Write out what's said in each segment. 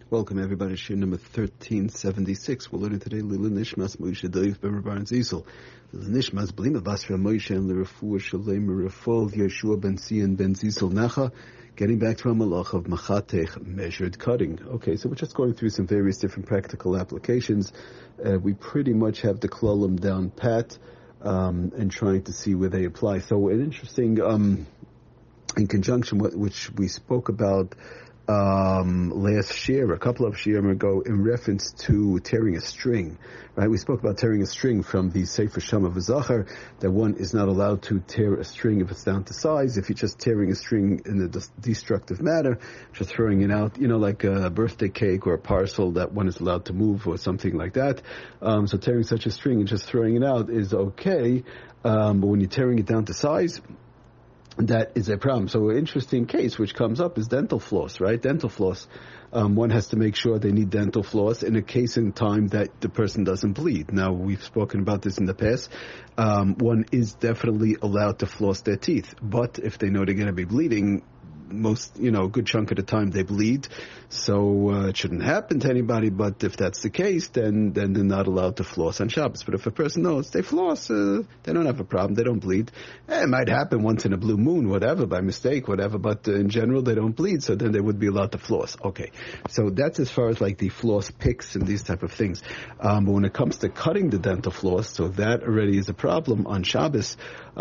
Welcome everybody to Shir number 1376. We're learning today Lila Nishmas Moshe Dov Ben Rabban Zisel. Lila Nishmas Blima Basra Moshe and L'Refuah Shalem Rafov Yeshua Ben Zion Ben Zisel Nacha. Getting back to our malach of machatech, measured cutting. Okay, so we're just going through some various different practical applications. We pretty much have the klalim down pat and trying to see where they apply. So an interesting, in conjunction with which we spoke about last year, a couple of shiurim ago, in reference to tearing a string, right? We spoke about tearing a string from the Sefer Shama V'Zachar, that one is not allowed to tear a string if it's down to size. If you're just tearing a string in a destructive manner, just throwing it out, like a birthday cake or a parcel that one is allowed to move or something like that. So tearing such a string and just throwing it out is okay, but when you're tearing it down to size, that is a problem. So an interesting case which comes up is dental floss, right? Dental floss. One has to make sure they need dental floss in a case in time that the person doesn't bleed. Now, we've spoken about this in the past. One is definitely allowed to floss their teeth. But if they know they're going to be bleeding, a good chunk of the time they bleed, so it shouldn't happen to anybody. But if that's the case, then they're not allowed to floss on Shabbos. But if a person knows they floss, they don't have a problem, they don't bleed. It might happen once in a blue moon, whatever, by mistake, whatever, but in general they don't bleed, so then they would be allowed to floss. Okay, so that's as far as like the floss picks and these type of things. But when it comes to cutting the dental floss, so that already is a problem on Shabbos.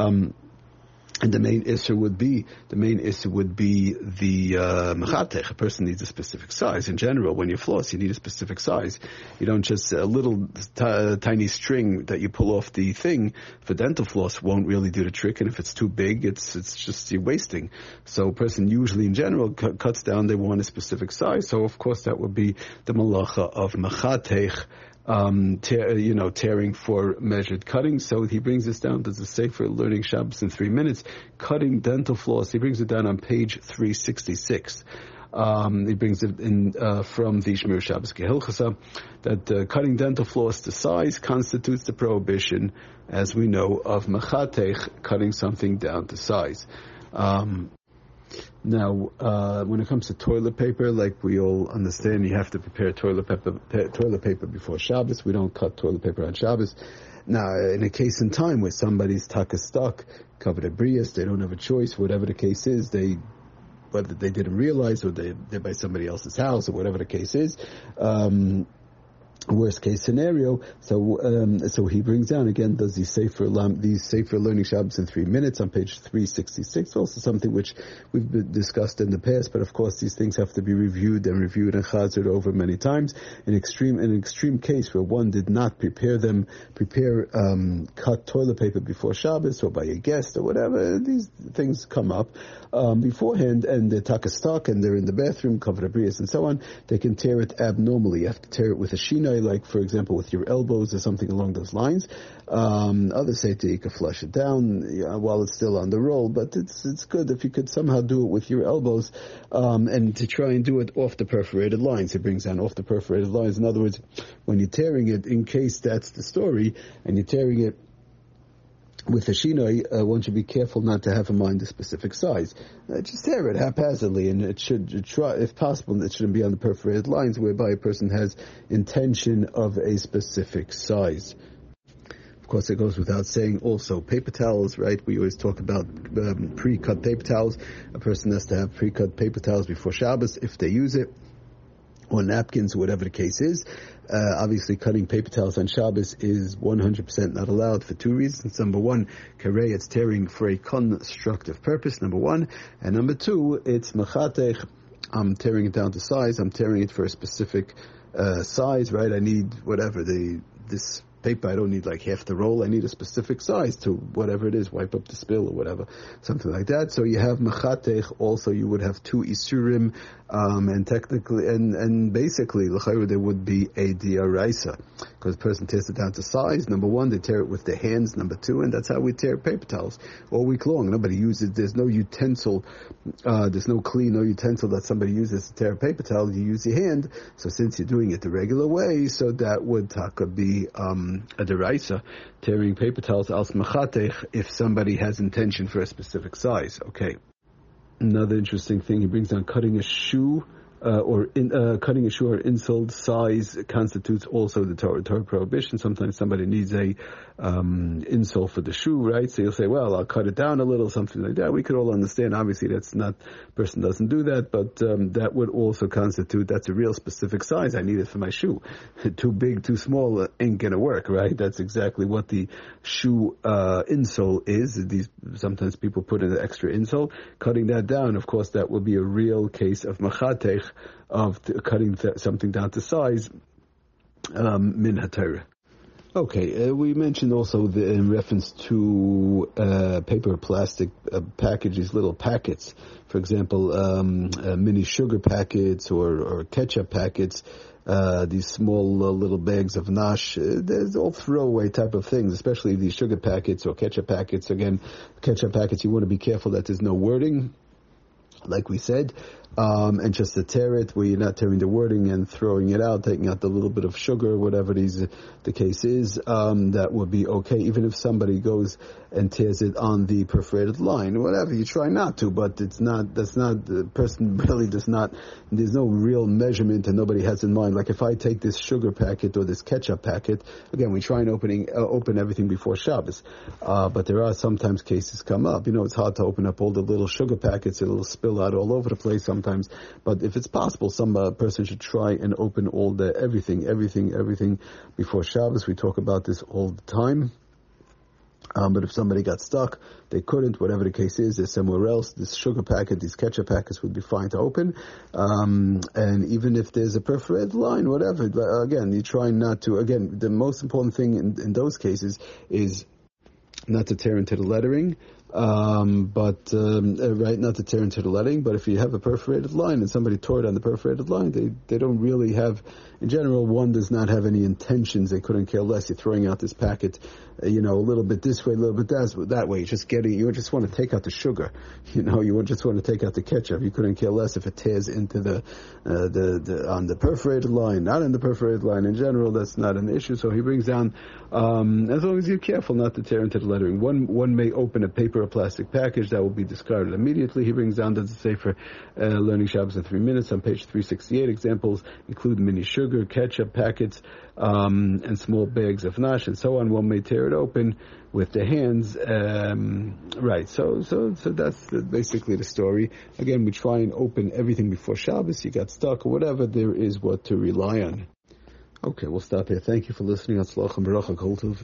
And the main issue would be the machatech. A person needs a specific size. In general, when you floss, you need a specific size. You don't just a little tiny string that you pull off the thing for dental floss won't really do the trick. And if it's too big, it's just you're wasting. So a person usually, in general, cuts down. They want a specific size. So of course that would be the malacha of machatech. Tearing for measured cutting. So he brings us down to the Sefer Learning Shabbos in 3 minutes. Cutting dental floss. He brings it down on page 366. He brings it in from the Shmir Shabbos Gehilchasa that cutting dental floss to size constitutes the prohibition, as we know, of machatech, cutting something down to size. Now, when it comes to toilet paper, like we all understand, you have to prepare toilet paper before Shabbos. We don't cut toilet paper on Shabbos. Now, in a case in time where somebody's stuck, covered a brias, they don't have a choice, whatever the case is, whether they didn't realize or they're by somebody else's house or whatever the case is, worst case scenario. So he brings down again, does these Sefer Learning Shabbos in 3 minutes on page 366, also something which we've discussed in the past, but of course these things have to be reviewed and chazered over many times. In an extreme case where one did not prepare cut toilet paper before Shabbos or by a guest or whatever, these things come up beforehand, and they're stuck and they're in the bathroom, covered a brias and so on, they can tear it abnormally. You have to tear it with a shinai, like for example with your elbows or something along those lines. Others say you can flush it down while it's still on the roll, but it's good if you could somehow do it with your elbows, and to try and do it off the perforated lines. It brings down off the perforated lines. In other words, when you're tearing it, in case that's the story, and you're tearing it with a shinoi, one should be careful not to have in mind a specific size. Just tear it haphazardly, and it should try, if possible, it shouldn't be on the perforated lines, whereby a person has intention of a specific size. Of course, it goes without saying also paper towels, right? We always talk about pre-cut paper towels. A person has to have pre-cut paper towels before Shabbos if they use it, or napkins, whatever the case is. Obviously, cutting paper towels on Shabbos is 100% not allowed for two reasons. Number one, karei, it's tearing for a constructive purpose, number one. And number two, it's machatech. I'm tearing it down to size. I'm tearing it for a specific size, right? I need whatever, this paper, I don't need like half the roll. I need a specific size to whatever it is, wipe up the spill or whatever, something like that. So you have machatech. Also, you would have two isurim, and technically, and basically, l'chayru, there would be a diaraisa, because the person tears it down to size. Number one, they tear it with their hands. Number two, and that's how we tear paper towels all week long. Nobody uses. There's no utensil. There's no utensil that somebody uses to tear a paper towel. You use your hand. So since you're doing it the regular way, so that would be a deraisa, tearing paper towels als machatech, if somebody has intention for a specific size. Okay. Another interesting thing, he brings down cutting a shoe cutting a shoe or insole size constitutes also the Torah prohibition. Sometimes somebody needs a insole for the shoe, right? So you'll say, well, I'll cut it down a little, something like that. We could all understand. Obviously, person doesn't do that, but that would also constitute, that's a real specific size. I need it for my shoe. Too big, too small ain't gonna work, right? That's exactly what the shoe insole is. Sometimes people put in an extra insole. Cutting that down, of course, that will be a real case of machatech, of cutting something down to size, min haTorah. Okay, we mentioned also in reference to paper or plastic packages, little packets. For example, mini sugar packets or ketchup packets. These small little bags of nash, there's all throwaway type of things, especially these sugar packets or ketchup packets. Again, ketchup packets, you want to be careful that there's no wording, like we said, and just to tear it where you're not tearing the wording and throwing it out, taking out the little bit of sugar, whatever the case is, that would be okay. Even if somebody goes and tears it on the perforated line, whatever, you try not to, but the person really does not, there's no real measurement and nobody has in mind. Like if I take this sugar packet or this ketchup packet, again, we try and open everything before Shabbos, but there are sometimes cases come up. It's hard to open up all the little sugar packets, it'll spill out all over the place sometimes. But if it's possible, some person should try and open all everything before Shabbos. We talk about this all the time. But if somebody got stuck, they couldn't, whatever the case is, they're somewhere else, this sugar packet, these ketchup packets would be fine to open. And even if there's a perforated line, whatever, again, you try not to, again, the most important thing in those cases is not to tear into the lettering. Not to tear into the lettering, but if you have a perforated line and somebody tore it on the perforated line, they don't really have, in general, one does not have any intentions, they couldn't care less. You're throwing out this packet, a little bit this way, a little bit that way, you just want to take out the sugar, you just want to take out the ketchup. You couldn't care less if it tears into on the perforated line, not in the perforated line. In general, that's not an issue. So he brings down, as long as you're careful not to tear into the lettering. One may open a paper or plastic package that will be discarded immediately. He brings down, does it say for learning Shabbos in 3 minutes on page 368, examples include mini sugar, ketchup packets, and small bags of nash and so on. One may tear it open with the hands, right? So that's basically the story. Again, we try and open everything before Shabbos. You got stuck or whatever, there is what to rely on. Okay, we'll stop here. Thank you for listening. Hatzlacha and Baracha Kol Tov.